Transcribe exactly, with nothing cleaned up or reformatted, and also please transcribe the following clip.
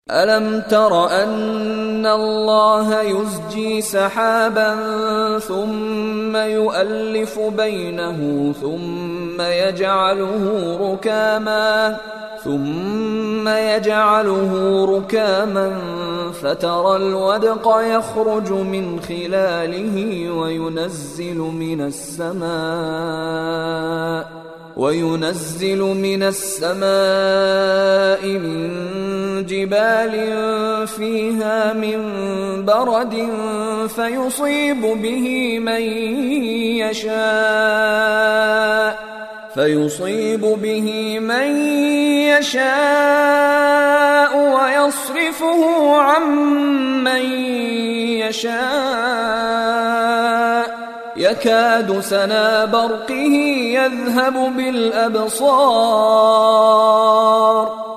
ألم تر أن الله يزجي سحابا ثم يؤلف بينه ثم يجعله ركاما ثم يجعله ركاما فترى الودق يخرج من خلاله وينزل من السماء وينزل من السماء من جبال فيها من برد فيصيب به من يشاء فيصيب به من يشاء ويصرفه عن من يشاء يكاد سنا برقه يذهب بالأبصار